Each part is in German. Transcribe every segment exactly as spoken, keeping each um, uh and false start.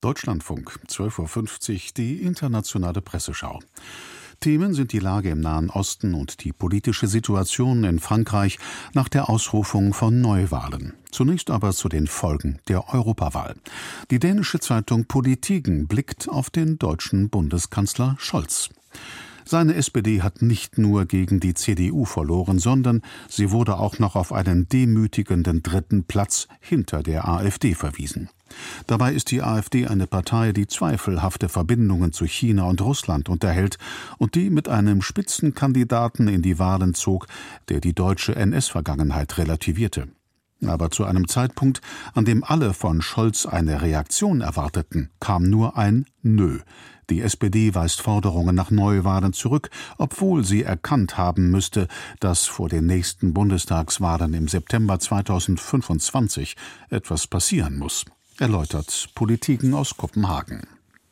Deutschlandfunk, zwölf Uhr fünfzig, die internationale Presseschau. Themen sind die Lage im Nahen Osten und die politische Situation in Frankreich nach der Ausrufung von Neuwahlen. Zunächst aber zu den Folgen der Europawahl. Die dänische Zeitung Politiken blickt auf den deutschen Bundeskanzler Scholz. Seine S P D hat nicht nur gegen die C D U verloren, sondern sie wurde auch noch auf einen demütigenden dritten Platz hinter der AfD verwiesen. Dabei ist die AfD eine Partei, die zweifelhafte Verbindungen zu China und Russland unterhält und die mit einem Spitzenkandidaten in die Wahlen zog, der die deutsche N S-Vergangenheit relativierte. Aber zu einem Zeitpunkt, an dem alle von Scholz eine Reaktion erwarteten, kam nur ein Nö. Die S P D weist Forderungen nach Neuwahlen zurück, obwohl sie erkannt haben müsste, dass vor den nächsten Bundestagswahlen im September zweitausendfünfundzwanzig etwas passieren muss. Erläutert Politiken aus Kopenhagen.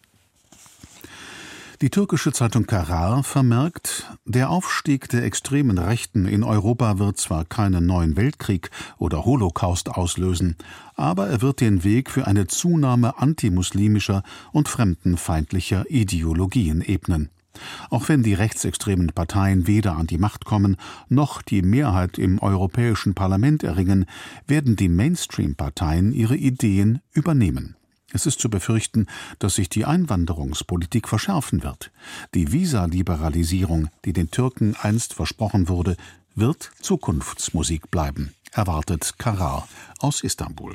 Die türkische Zeitung Karar vermerkt, der Aufstieg der extremen Rechten in Europa wird zwar keinen neuen Weltkrieg oder Holocaust auslösen, aber er wird den Weg für eine Zunahme antimuslimischer und fremdenfeindlicher Ideologien ebnen. Auch wenn die rechtsextremen Parteien weder an die Macht kommen, noch die Mehrheit im Europäischen Parlament erringen, werden die Mainstream-Parteien ihre Ideen übernehmen. Es ist zu befürchten, dass sich die Einwanderungspolitik verschärfen wird. Die Visa-Liberalisierung, die den Türken einst versprochen wurde, wird Zukunftsmusik bleiben, erwartet Karar aus Istanbul.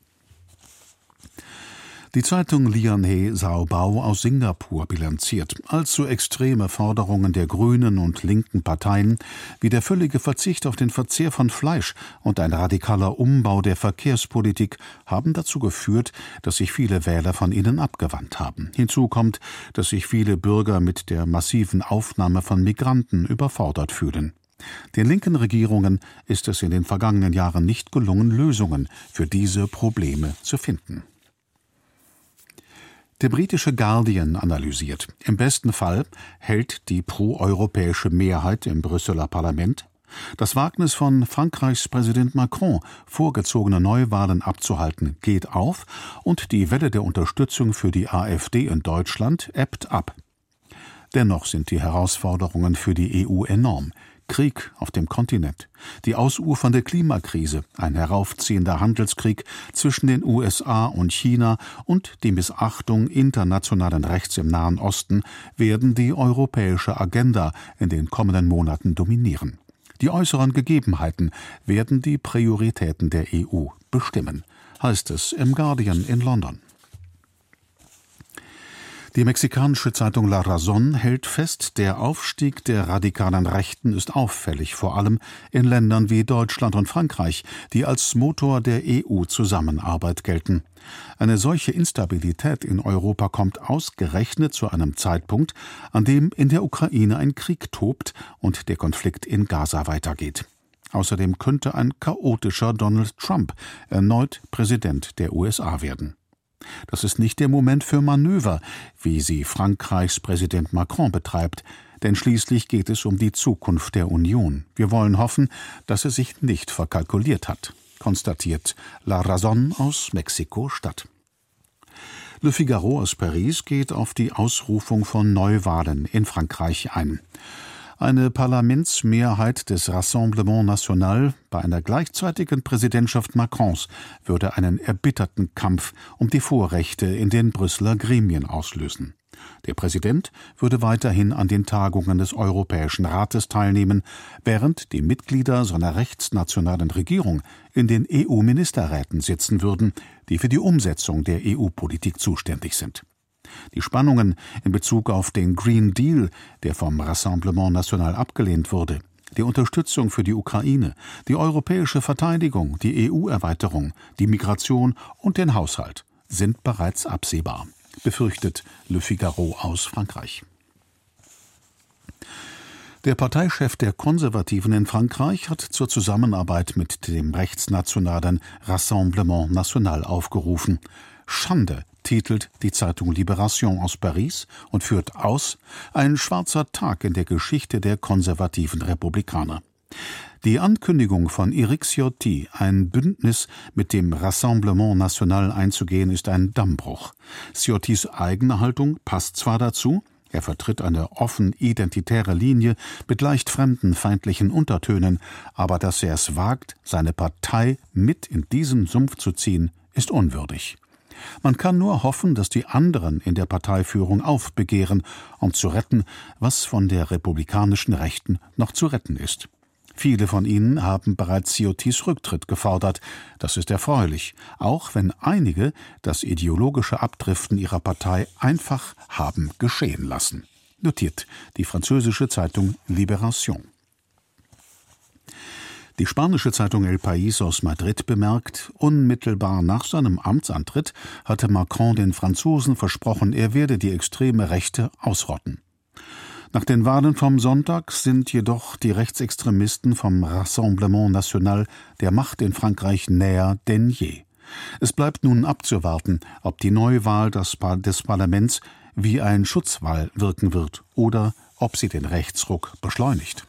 Die Zeitung Lianhe Sao aus Singapur bilanziert allzu extreme Forderungen der grünen und linken Parteien wie der völlige Verzicht auf den Verzehr von Fleisch und ein radikaler Umbau der Verkehrspolitik haben dazu geführt, dass sich viele Wähler von ihnen abgewandt haben. Hinzu kommt, dass sich viele Bürger mit der massiven Aufnahme von Migranten überfordert fühlen. Den linken Regierungen ist es in den vergangenen Jahren nicht gelungen, Lösungen für diese Probleme zu finden. Der britische Guardian analysiert: Im besten Fall hält die proeuropäische Mehrheit im Brüsseler Parlament. Das Wagnis von Frankreichs Präsident Macron, vorgezogene Neuwahlen abzuhalten, geht auf und die Welle der Unterstützung für die AfD in Deutschland ebbt ab. Dennoch sind die Herausforderungen für die E U enorm. Krieg auf dem Kontinent, die ausufernde Klimakrise, ein heraufziehender Handelskrieg zwischen den U S A und China und die Missachtung internationalen Rechts im Nahen Osten werden die europäische Agenda in den kommenden Monaten dominieren. Die äußeren Gegebenheiten werden die Prioritäten der E U bestimmen, heißt es im Guardian in London. Die mexikanische Zeitung La Razón hält fest, der Aufstieg der radikalen Rechten ist auffällig, vor allem in Ländern wie Deutschland und Frankreich, die als Motor der E U-Zusammenarbeit gelten. Eine solche Instabilität in Europa kommt ausgerechnet zu einem Zeitpunkt, an dem in der Ukraine ein Krieg tobt und der Konflikt in Gaza weitergeht. Außerdem könnte ein chaotischer Donald Trump erneut Präsident der U S A werden. Das ist nicht der Moment für Manöver, wie sie Frankreichs Präsident Macron betreibt, denn schließlich geht es um die Zukunft der Union. Wir wollen hoffen, dass er sich nicht verkalkuliert hat, konstatiert La Razón aus Mexiko-Stadt. Le Figaro aus Paris geht auf die Ausrufung von Neuwahlen in Frankreich ein. Eine Parlamentsmehrheit des Rassemblement National bei einer gleichzeitigen Präsidentschaft Macrons würde einen erbitterten Kampf um die Vorrechte in den Brüsseler Gremien auslösen. Der Präsident würde weiterhin an den Tagungen des Europäischen Rates teilnehmen, während die Mitglieder seiner rechtsnationalen Regierung in den E U-Ministerräten sitzen würden, die für die Umsetzung der E U-Politik zuständig sind. Die Spannungen in Bezug auf den Green Deal, der vom Rassemblement National abgelehnt wurde, die Unterstützung für die Ukraine, die europäische Verteidigung, die E U-Erweiterung, die Migration und den Haushalt sind bereits absehbar, befürchtet Le Figaro aus Frankreich. Der Parteichef der Konservativen in Frankreich hat zur Zusammenarbeit mit dem rechtsnationalen Rassemblement National aufgerufen. Schande, titelt die Zeitung Libération aus Paris und führt aus: Ein schwarzer Tag in der Geschichte der konservativen Republikaner. Die Ankündigung von Éric Ciotti, ein Bündnis mit dem Rassemblement National einzugehen, ist ein Dammbruch. Ciottis eigene Haltung passt zwar dazu, er vertritt eine offen identitäre Linie mit leicht fremdenfeindlichen Untertönen, aber dass er es wagt, seine Partei mit in diesen Sumpf zu ziehen, ist unwürdig. Man kann nur hoffen, dass die anderen in der Parteiführung aufbegehren, um zu retten, was von der republikanischen Rechten noch zu retten ist. Viele von ihnen haben bereits Ciottis Rücktritt gefordert. Das ist erfreulich, auch wenn einige das ideologische Abdriften ihrer Partei einfach haben geschehen lassen. Notiert die französische Zeitung Libération. Die spanische Zeitung El País aus Madrid bemerkt, unmittelbar nach seinem Amtsantritt hatte Macron den Franzosen versprochen, er werde die extreme Rechte ausrotten. Nach den Wahlen vom Sonntag sind jedoch die Rechtsextremisten vom Rassemblement National der Macht in Frankreich näher denn je. Es bleibt nun abzuwarten, ob die Neuwahl des Parlaments wie ein Schutzwall wirken wird oder ob sie den Rechtsruck beschleunigt.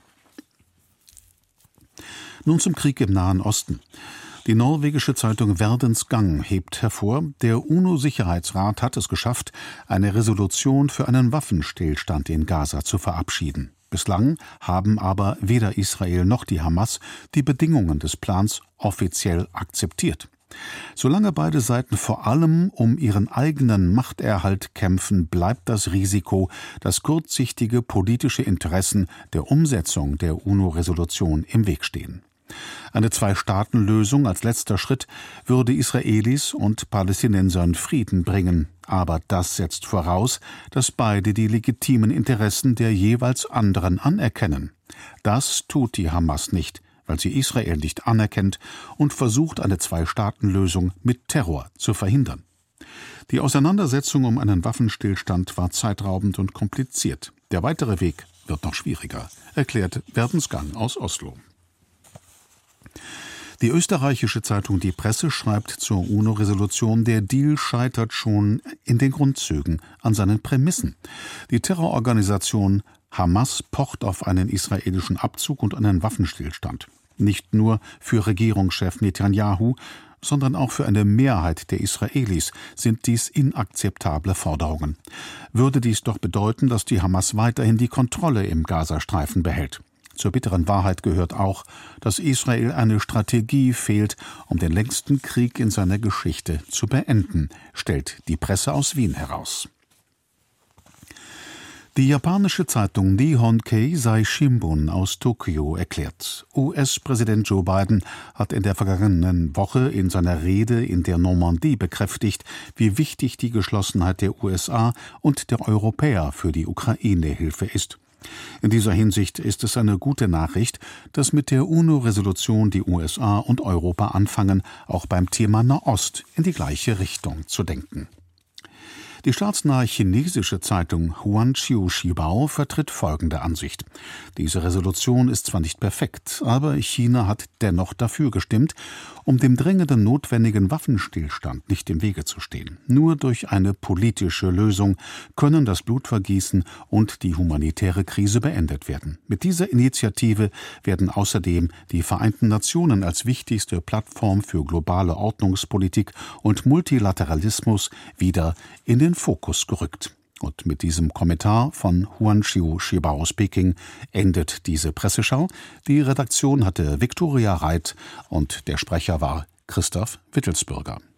Nun zum Krieg im Nahen Osten. Die norwegische Zeitung Verdens Gang hebt hervor, der UNO-Sicherheitsrat hat es geschafft, eine Resolution für einen Waffenstillstand in Gaza zu verabschieden. Bislang haben aber weder Israel noch die Hamas die Bedingungen des Plans offiziell akzeptiert. Solange beide Seiten vor allem um ihren eigenen Machterhalt kämpfen, bleibt das Risiko, dass kurzsichtige politische Interessen der Umsetzung der UNO-Resolution im Weg stehen. Eine Zwei-Staaten-Lösung als letzter Schritt würde Israelis und Palästinensern Frieden bringen. Aber das setzt voraus, dass beide die legitimen Interessen der jeweils anderen anerkennen. Das tut die Hamas nicht, weil sie Israel nicht anerkennt und versucht, eine Zwei-Staaten-Lösung mit Terror zu verhindern. Die Auseinandersetzung um einen Waffenstillstand war zeitraubend und kompliziert. Der weitere Weg wird noch schwieriger, erklärt Verdens Gang aus Oslo. Die österreichische Zeitung Die Presse schreibt zur UNO-Resolution, der Deal scheitert schon in den Grundzügen an seinen Prämissen. Die Terrororganisation Hamas pocht auf einen israelischen Abzug und einen Waffenstillstand. Nicht nur für Regierungschef Netanyahu, sondern auch für eine Mehrheit der Israelis sind dies inakzeptable Forderungen. Würde dies doch bedeuten, dass die Hamas weiterhin die Kontrolle im Gazastreifen behält. Zur bitteren Wahrheit gehört auch, dass Israel eine Strategie fehlt, um den längsten Krieg in seiner Geschichte zu beenden, stellt die Presse aus Wien heraus. Die japanische Zeitung Nihon Keizai Shimbun aus Tokio erklärt, U S-Präsident Joe Biden hat in der vergangenen Woche in seiner Rede in der Normandie bekräftigt, wie wichtig die Geschlossenheit der U S A und der Europäer für die Ukraine-Hilfe ist. In dieser Hinsicht ist es eine gute Nachricht, dass mit der UNO-Resolution die U S A und Europa anfangen, auch beim Thema Nahost in die gleiche Richtung zu denken. Die staatsnahe chinesische Zeitung Huanqiu Shibao vertritt folgende Ansicht. Diese Resolution ist zwar nicht perfekt, aber China hat dennoch dafür gestimmt, um dem dringenden notwendigen Waffenstillstand nicht im Wege zu stehen. Nur durch eine politische Lösung können das Blutvergießen und die humanitäre Krise beendet werden. Mit dieser Initiative werden außerdem die Vereinten Nationen als wichtigste Plattform für globale Ordnungspolitik und Multilateralismus wieder in den Fokus gerückt. Und mit diesem Kommentar von Huanqiu Shibao aus Peking endet diese Presseschau. Die Redaktion hatte Viktoria Reit und der Sprecher war Christoph Wittelsbürger.